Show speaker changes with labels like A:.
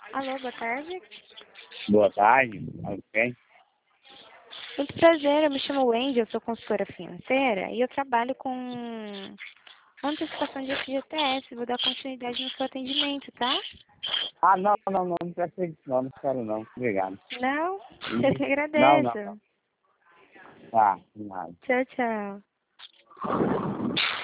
A: Alô, boa tarde.
B: Boa tarde, ok?
A: Muito prazer, eu me chamo Wendy, eu sou consultora financeira e eu trabalho com antecipação de FGTS. Vou dar continuidade no seu atendimento, tá?
B: Ah, não presta isso não quero não, obrigado.
A: Não? Eu que
B: Não,
A: agradeço.
B: tá, nada.
A: Tchau, tchau.